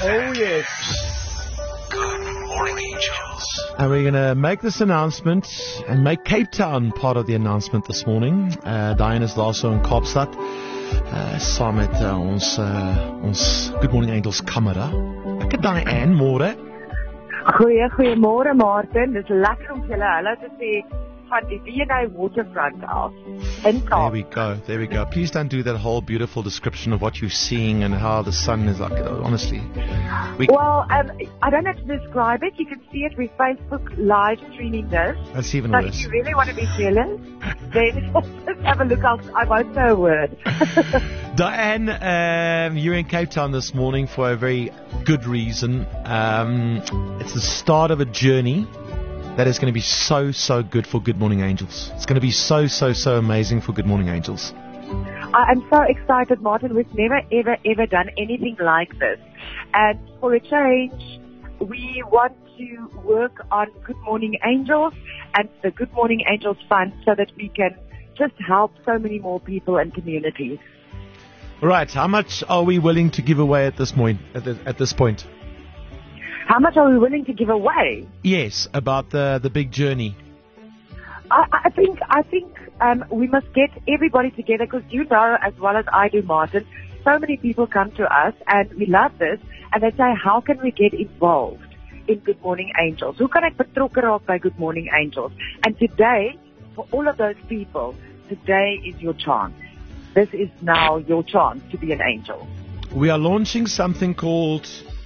Oh, yes. Good Morning Angels. And we're going to make this announcement and make Cape Town part of the announcement this morning. Diane is daar so in Kaapstad. Saam met ons Good Morning Angels kamera. Ek het Diane, môre. Goeiemôre Martin, dit is lekker om julle hallo te sê van die V&A Waterfront af in Kaap. There we go. Please don't do that whole beautiful description of what you're seeing and how the sun is like, honestly. Well, I don't have to describe it. You can see it. We're Facebook live streaming this. That's even so worse. If you really want to be jealous, then just have a look. I won't say a word. Diane, you're in Cape Town this morning for a very good reason. It's the start of a journey that is going to be so good for Good Morning Angels. It's going to be so amazing for Good Morning Angels. I'm so excited, Martin. We've never, ever done anything like this. And for a change, we want to work on Good Morning Angels and the Good Morning Angels Fund so that we can just help so many more people and communities. Right. How much are we willing to give away at this point? How much are we willing to give away? Yes, about the big journey. I think we must get everybody together because you know as well as I do, Martin, so many people come to us and we love this and they say, how can we get involved in Good Morning Angels? Hoe kan ek betrokke raak by Good Morning Angels? And today, for all of those people, today is your chance. This is now your chance to be an angel. We are launching something called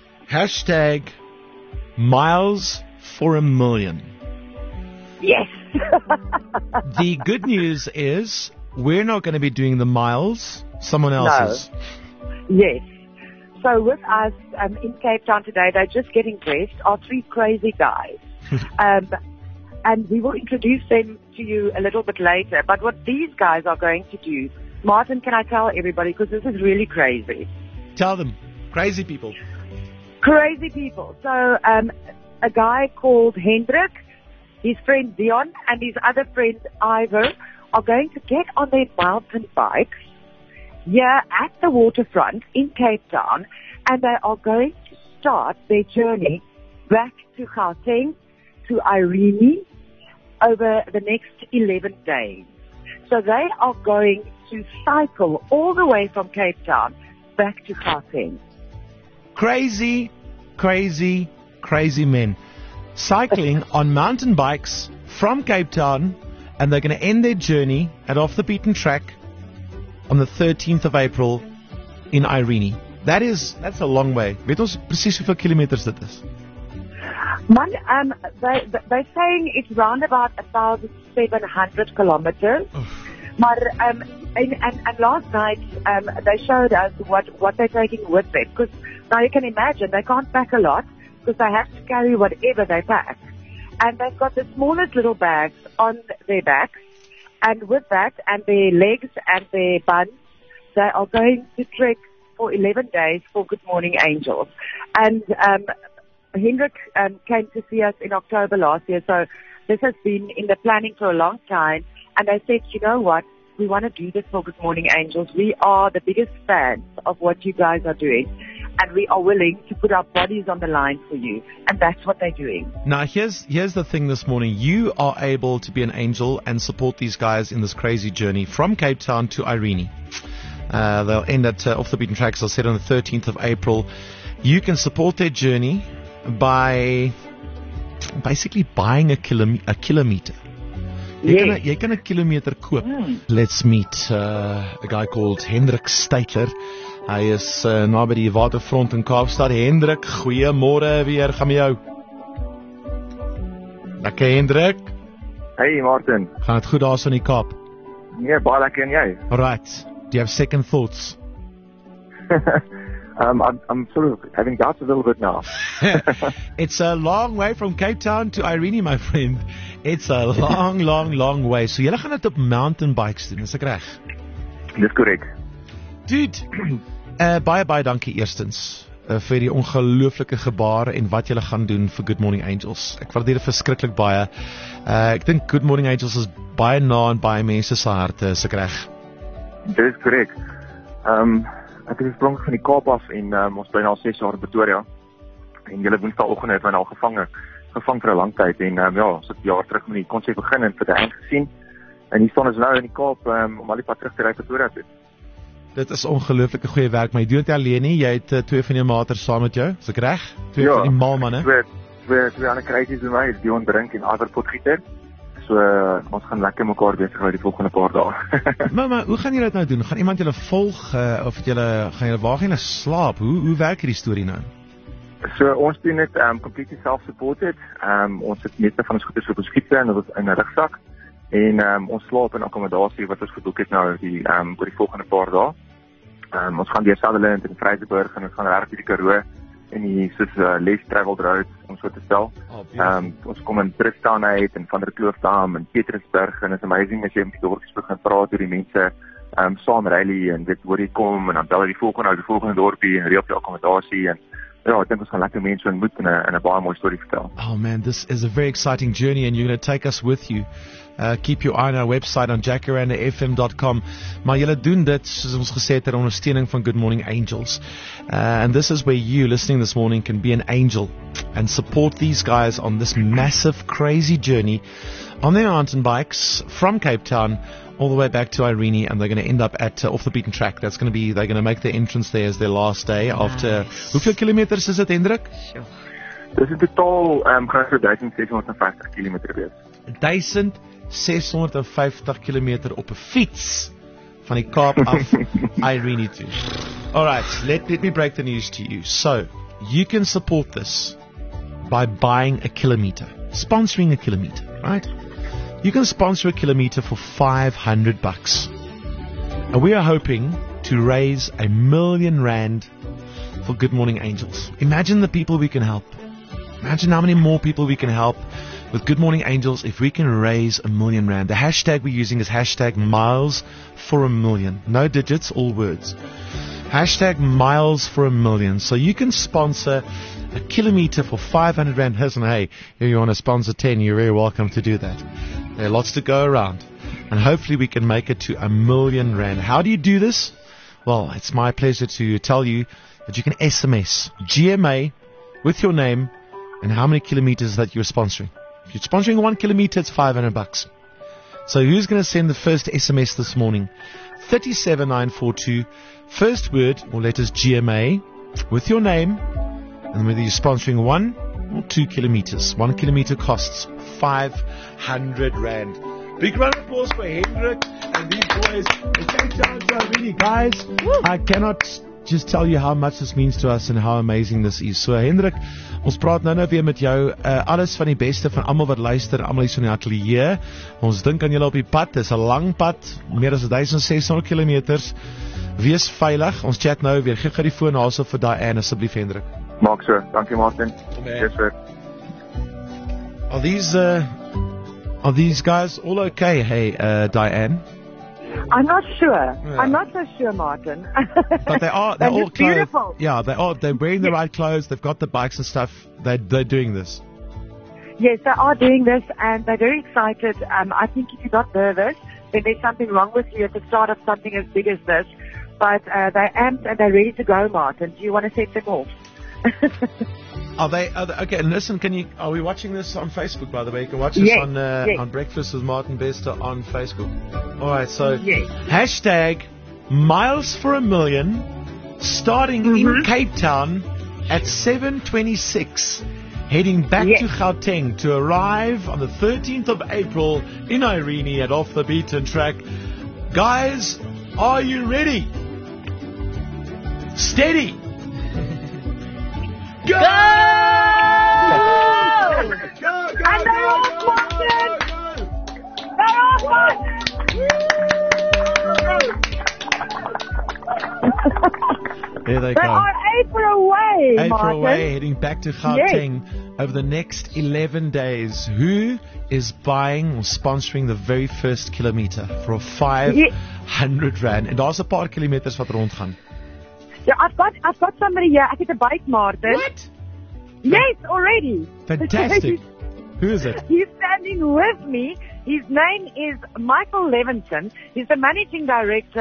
#Miles for a Million. Yes. The good news is we're not going to be doing the miles. Someone else is. Yes. So with us in Cape Town today, they're just getting dressed, are three crazy guys. And we will introduce them to you a little bit later. But what these guys are going to do, Martin, can I tell everybody, because this is really crazy. Tell them. Crazy people. Crazy people. So a guy called Hendrik, his friend Dion, and his other friend Ivor are going to get on their mountain bikes here at the waterfront in Cape Town, and they are going to start their journey back to Gauteng, to Irene, over the next 11 days. So they are going to cycle all the way from Cape Town back to Gauteng. Crazy men. Cycling on mountain bikes from Cape Town, and they're going to end their journey at Off the Beaten Track on the 13th of April in Irene. That's a long way. Weet ons presies hoeveel kilometers dit is? Man, they're saying it's round about 1,700 kilometers. Maar and last night they showed us what they're taking with them, because now you can imagine they can't pack a lot because they have to carry whatever they pack, and they've got the smallest little bags on their backs, and with that and their legs and their buns, they are going to trek for 11 days for Good Morning Angels. And Hendrik came to see us in October last year, so this has been in the planning for a long time. And they said, you know what, we want to do this for Good Morning Angels. We are the biggest fans of what you guys are doing, and we are willing to put our bodies on the line for you. And that's what they're doing. Now, here's the thing this morning. You are able to be an angel and support these guys in this crazy journey from Cape Town to Irene. They'll end at Off the Beaten Track, as I said, on the 13th of April. You can support their journey by basically buying a kilometer. Jy kan 'n kilometer koop. Let's meet a guy called Hendrik Steytler. Hy is naby die waterfront in Kaapstad. Hendrik, goeiemôre weer. Gaan met jou? Lekker, Hendrik. Hey Martin. Gaan dit goed daar so in die Kaap? Nee, baie lekker en jy? Alright. Do you have second thoughts? I'm sort of having doubts a little bit now. It's a long way from Cape Town to Irene, my friend. It's a long way. So julle gaan dit op mountain bikes doen, is ek reg? Dis korrek. Dude, baie dankie eerstens vir die ongelooflike gebare en wat julle gaan doen vir Good Morning Angels. Ek waardeer dit verskriklik baie. Ek dink Good Morning Angels is baie na in baie mense se harte, is ek reg? Dis korrek. Ek is oorspronklik van die Kaap af en ons bly nou al 6 jaar in Pretoria. En julle Woensdagoggend het my nou gevang vir 'n lang tyd en so 'n jaar terug met die konsep begin en vir die eind gesien. En hier staan ons nou in die Kaap om al die pad terug te ry Pretoria toe. Dit is ongelooflike goeie werk, maar jy doen dit alleen nie. Jy het 2 van jou maters saam met jou. Is ek reg? 2 van die maalmanne. Twee ander crazies by my, Dion Brink en Iver Potgieter. So ons gaan lekker mekaar besig hou die volgende paar dae. maar hoe gaan julle dit nou doen? Gaan iemand julle volg of gaan julle waar gaan julle slaap? Hoe werk hierdie storie nou? So ons doen dit completely self-supported. Ons het meeste van ons goeders op ons fiets en dit is in 'n rugsak. En ons slaap in akkommodasie wat ons geboek het nou oor die volgende paar dae. Ons gaan deur Sutherland en Vryburg en ons gaan regtig die Karoo en die soos Les Traveled Roads om so te stel. Ons kom in Tristan uit en Van der Kloofdam en Petrusburg en it's amazing as jy met die dorpies begin praat oor die mense saam rally en dit hoor jy kom en dan bel jy die volgende dorpie en reël die akkommodasie en ek dink ons gaan lekker mense ontmoet en 'n baie mooi storie vertel. Oh man, this is a very exciting journey and you're going to take us with you. Keep your eye on our website on jacarandafm.com. Maar julle doen dit, soos ons gesê het, ter ondersteuning van Good Morning Angels. And this is where you, listening this morning, can be an angel and support these guys on this massive, crazy journey on their mountain bikes from Cape Town all the way back to Irene, and they're going to end up at Off the Beaten Track. They're going to make their entrance there as their last day after... Hoeveel kilometers is het, Hendrik? Dit is in totaal gaan so 1650 kilometer wees. 1650 kilometer op 'n fiets van die Kaap af Irene toe. Alright, let me break the news to you. So, you can support this by buying a kilometer, sponsoring a kilometer, right? You can sponsor a kilometer for $500. And we are hoping to raise R1 million for Good Morning Angels. Imagine the people we can help. Imagine how many more people we can help with Good Morning Angels if we can raise R1 million. The hashtag we're using is hashtag miles for a million. No digits, all words. Hashtag miles for a million. So you can sponsor a kilometer for R500. Listen, hey, if you want to sponsor 10, you're very welcome to do that. There are lots to go around. And hopefully we can make it to R1 million. How do you do this? Well, it's my pleasure to tell you that you can SMS GMA with your name and how many kilometers that you're sponsoring. If you're sponsoring 1 kilometer, it's $500. So who's going to send the first SMS this morning? 37942. First word or letters GMA with your name and whether you're sponsoring 1 or 2 kilometers. 1 kilometer costs R500. Big round of applause for Hendrik and these boys. Thank you, really, guys. Woo. I cannot just tell you how much this means to us and how amazing this is. So Hendrik, ons praat nou weer met jou. Alles van die beste van almal wat luister, almal hier so in die ateljee. Ons dink aan julle op die pad. Dis 'n lang pad, meer as 1600 kilometers. Wees veilig. Ons chat nou weer. Gee die foon haal vir Diane asseblief, Hendrik. Maak so. Dankie Martin. Yes sir. Are these guys all okay? Hey, Diane. I'm not sure. Yeah. I'm not so sure, Martin. But they're all beautiful. Yeah, they're wearing the right clothes. They've got the bikes and stuff. They're doing this. Yes, they are doing this, and they're very excited. I think if you're not nervous, then there's something wrong with you at the start of something as big as this. But they're amped and they're ready to go, Martin. Do you want to set them off? Are they okay? And listen, are we watching this on Facebook? By the way, you can watch this on Breakfast with Martin Bester on Facebook. All right, so hashtag miles for a million, starting in Cape Town at 7:26, heading back to Gauteng to arrive on the 13th of April in Irene at Off the Beaten Track. Guys, are you ready? Steady. Go! Go! And they're off, Martin! They're off, Martin! There they go. They are April away, April away, heading back to Gauteng over the next 11 days. Who is buying or sponsoring the very first kilometer for a R500? En daar's 'n paar kilometers wat rondgaan. Yeah, I've got somebody here. I get a bite, Martin. What? Yes, already. Fantastic. Who is it? He's standing with me. His name is Michael Levinson. He's the managing director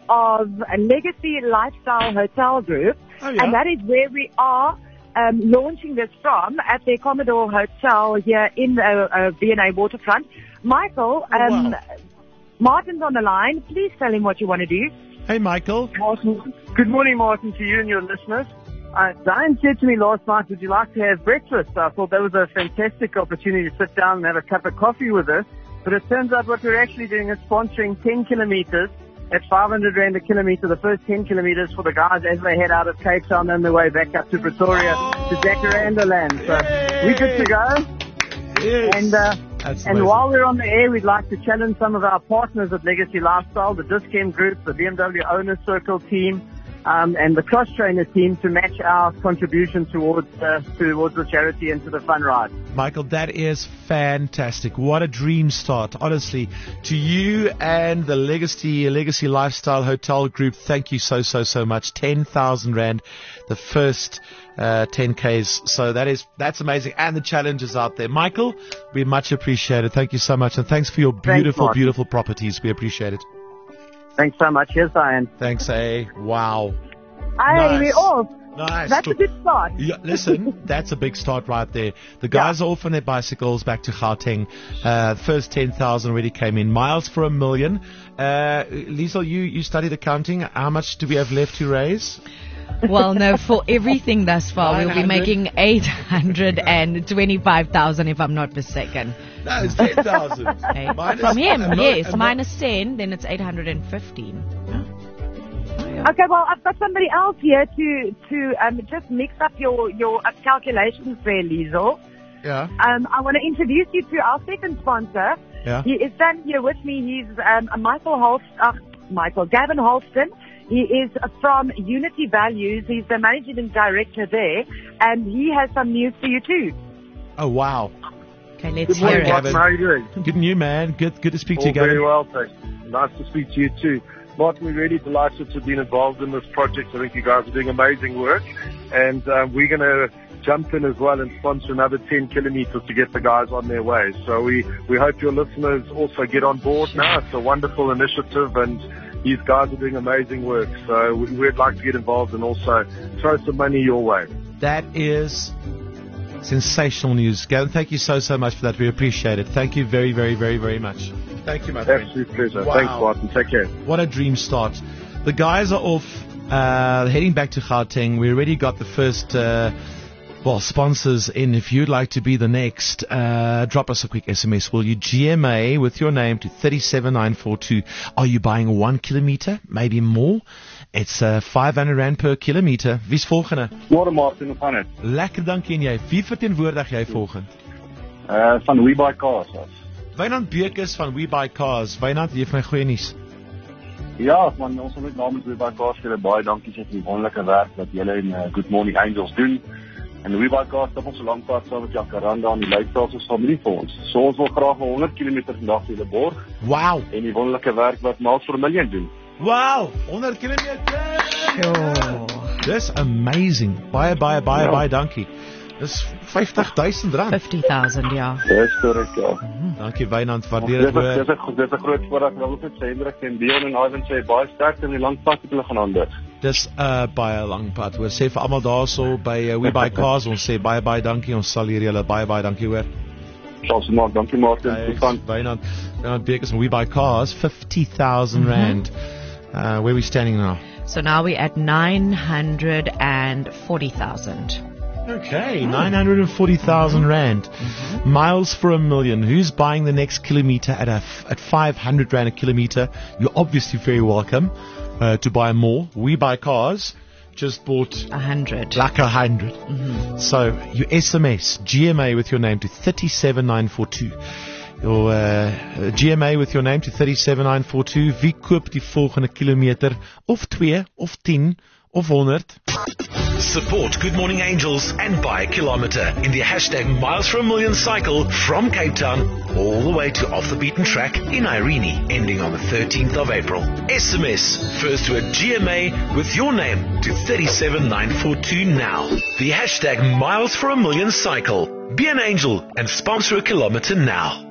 of a Legacy Lifestyle Hotel Group, and that is where we are launching this from at the Commodore Hotel here in the V&A Waterfront. Michael, Martin's on the line. Please tell him what you want to do. Hey, Michael. Martin. Good morning, Martin, to you and your listeners. Diane said to me last night, would you like to have breakfast? I thought that was a fantastic opportunity to sit down and have a cup of coffee with us. But it turns out what we're actually doing is sponsoring 10 kilometers at 500 Rand a kilometer, the first 10 kilometers for the guys as they head out of Cape Town on their way back up to Pretoria to Jacaranda Land. So we're good to go. Yes. And while we're on the air, we'd like to challenge some of our partners at Legacy Lifestyle, the Dis-Chem Group, the BMW Owner Circle team, and the Cross Trainer team to match our contribution towards the charity and to the fun ride. Michael, that is fantastic. What a dream start. Honestly, to you and the Legacy Lifestyle Hotel Group, thank you so much. 10,000 Rand, the first 10Ks. So that's amazing. And the challenges out there. Michael, we much appreciate it. Thank you so much. And thanks for your beautiful properties. We appreciate it. Thanks so much. Yes, Diane. Thanks, Wow. Hey, we're off. Nice. That's a good start. Yeah, listen, that's a big start right there. The guys are off on their bicycles back to Gauteng. First 10,000 already came in. Miles for 1 million. Liesel, you studied accounting. How much do we have left to raise? Well, no, for everything thus far, we'll be making 825,000 if I'm not mistaken. No, it's 10,000. Okay. From him, yes. Minus 10, then it's 815. Okay, well, I've got somebody else here to just mix up your calculations there, Liesel. Yeah. I want to introduce you to our second sponsor. Yeah. He is standing here with me. He's Gavin Holston. He is from Unity Values. He's the managing director there, and he has some news for you too. Oh, wow. Okay, let's hear it. Martin, how are you doing? Good and you, man. Good to speak to you, Gavin. Very well, thanks. Nice to speak to you too. Martin, we're really delighted to have been involved in this project. I think you guys are doing amazing work, and we're going to jump in as well and sponsor another 10 kilometers to get the guys on their way. So we hope your listeners also get on board now. It's a wonderful initiative, and these guys are doing amazing work. So we'd like to get involved and also throw some money your way. That is sensational news. Gavin, thank you so much for that. We appreciate it. Thank you very, very, very, very much. Thank you, my friend. Absolute pleasure. Wow. Thanks, Martin. Take care. What a dream start. The guys are off, heading back to Gauteng. We already got the first sponsors in. If you'd like to be the next, drop us a quick SMS, will you? GMA with your name to 37942. Are you buying 1 kilometer? Maybe more? It's 500 Rand per kilometer. Wie's volgende? Môre Martin, hoe gaan dit? Lekker, dankie. En jy? Wie verteenwoordig jy volgende? Van We Buy Cars af. Wynand Bekes van We Buy Cars. Wynand, jy het my goeie nuus. Ja, man, ons wil net namens We Buy Cars vir baie dankie sê vir die wonderlike werk wat julle en Good Morning Angels doen. En We Buy Cars stap ons so lank pad saam met Jacaranda en die Lifestyle familie vir ons. So ons wil graag 100 km vandag vir julle borg. Wow. En die wonderlike werk wat Miles for 1 Million doen. Wow, 100 kilometer. Dis amazing. Baie dankie. Dis 50,000 rand. 50,000, ja. Dis korrek, ja. Dankie Wynand, waardeer dit. Dis 'n groot voorreg. Ek wil net sê Hendrik en Dion en Ivan sê baie sterkte in die lang pad wat hulle gaan aanbied. Dis 'n baie lang pad. Ons sê vir almal daarso by We Buy Cars, ons sê baie dankie. Ons sal hier julle baie dankie hoor. Dankie Martin. Wynand Bekes van We Buy Cars, 50,000 Rand. Where are we standing now? So now we're at 940,000. Okay, 940,000 Rand. Miles for 1 million. Who's buying the next kilometer at 500 Rand a kilometer? You're obviously very welcome to buy more. We Buy Cars just bought 100. Like 100. So you SMS GMA with your name to 37942. Your GMA with your name to 37942. Wie koop die volgende kilometer? Of 2, of 10, of 100? Support Good Morning Angels and buy a kilometer in the hashtag Miles for 1 Million cycle from Cape Town all the way to Off the Beaten Track in Irene, ending on the 13th of April. SMS first to a GMA with your name to 37942 now. The hashtag Miles for 1 Million cycle. Be an angel and sponsor a kilometer now.